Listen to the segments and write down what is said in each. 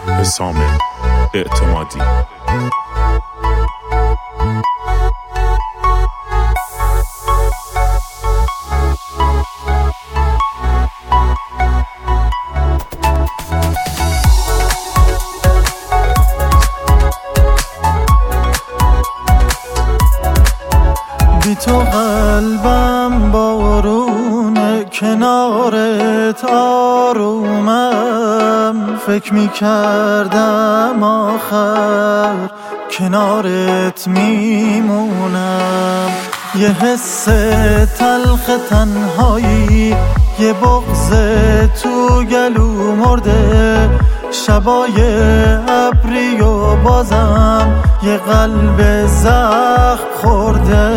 حسام اعتمادی. بی تو قلبم بارونه، کنارت آرومم. فکر میکردم آخر کنارت میمونم. یه حس تلخ تنهایی، یه بغض تو گلو مرده. شبای ابری و بازم یه قلب زخم خورده.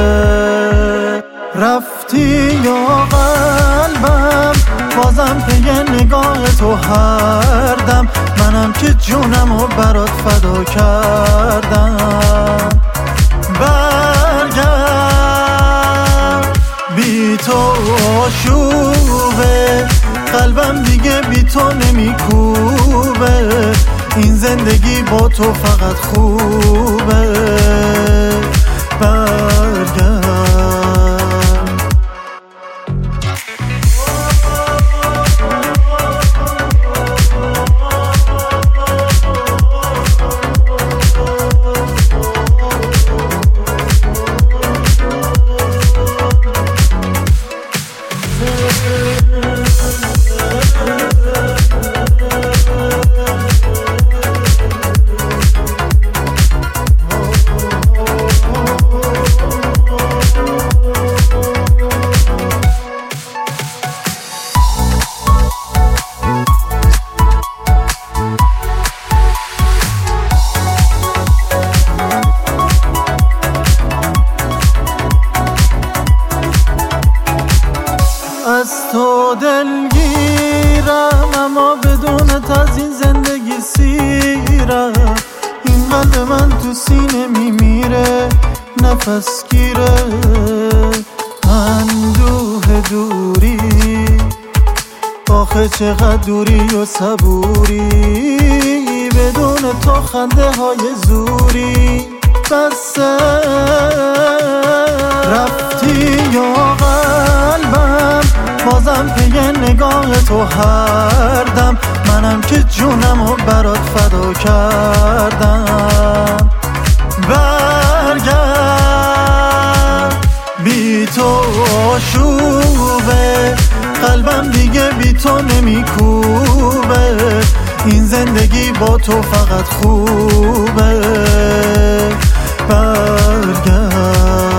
رفتی یا قلبم بازم پی نگاه تو هر دم. منم که جونمو برات فدا کردم. برگرد، بی تو آشوبه، قلبم دیگه بی تو نمیکوبه. این زندگی با تو فقط خوبه. برگرد. از تو دلگیرم، اما بدونت از این زندگی سیرم. این قلب من تو سینه میمیره، نفس گیره. اندوه دوری، آخه چقدر دوری و صبوری. بدون تو خنده های زوری بسه. رفتی یا قلبم بازم پی نگاه تو هر دم. منم که جونمو برات فدا کردم. برگرد، بی تو آشوبه، قلبم دیگه بی تو نمیکوبه. این زندگی با تو فقط خوبه. برگرد.